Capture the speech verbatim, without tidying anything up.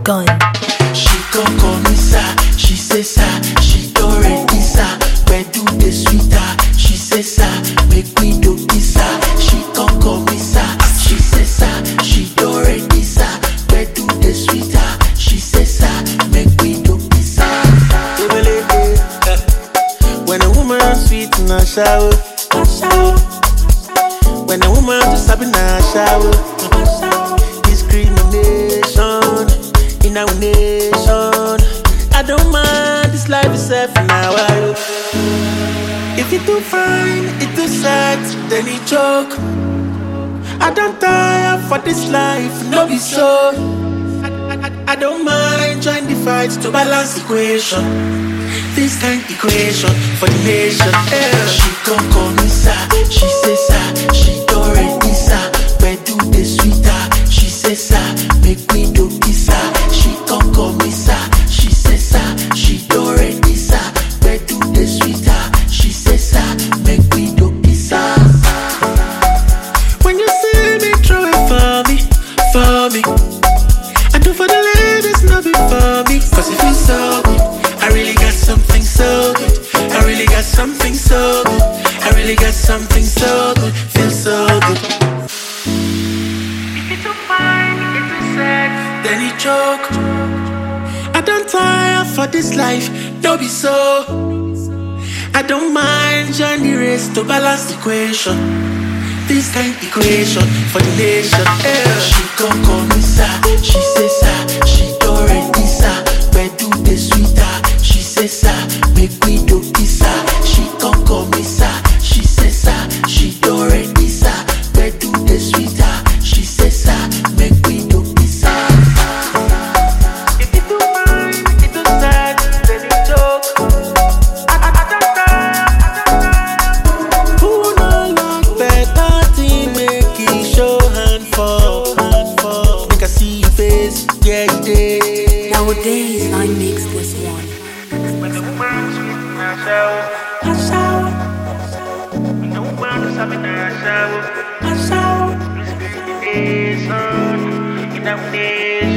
gun. She come call me sir, she say sir, she don't ready sir. Where do the sweeter? She say sir, make me do this sir. She come call me sir, she say sir, she don't ready sir. Where do the sweeter? She say sir, make me do this sir. When a woman sweet in a shower, when a woman just up in a shower, discrimination in our nation. I don't mind this life itself now. If it too fine, it too sad, then it choke. I don't tire for this life, no be so. I, I, I don't mind join the fights to balance equation. This kind equation for the nation. Yeah. She come call me sir, she say sir, she don't ready sir. Where do the sweeter? She say sir, make me do this sir. She come call me sir, she say sir, she don't ready sir. Where do the sweeter? She say sir, make me do this sir. When you see me throw it for me, for me, I do for the ladies, not be for me. Cause it feels so good, I really got something so good. I really got something so good. I really got something so good. Feels so good. If it's too fine, it's too sad, then it choke. I don't tire for this life, don't be so. I don't mind join the race to balance the equation. This kind equation for the nation. Yeah. She come call me sir, she say sir, she don't ready sir. Where do the sweeter? She say sir, make me do this sir. She come call me sir, she say sir, she don't ready sir. Where do the sweeter? She say sir, make me do this sir. If it too fine, it too sad, then it choke. I, I, I don't tire, I don't tire. Who no like better thing, make it show hand for, hand for. Make I see your face, yeah, yeah. Nowadays, I mix this one. When the woman sweet in her shower, her shower. When the woman is having her shower, her shower. Discrimination in our nation.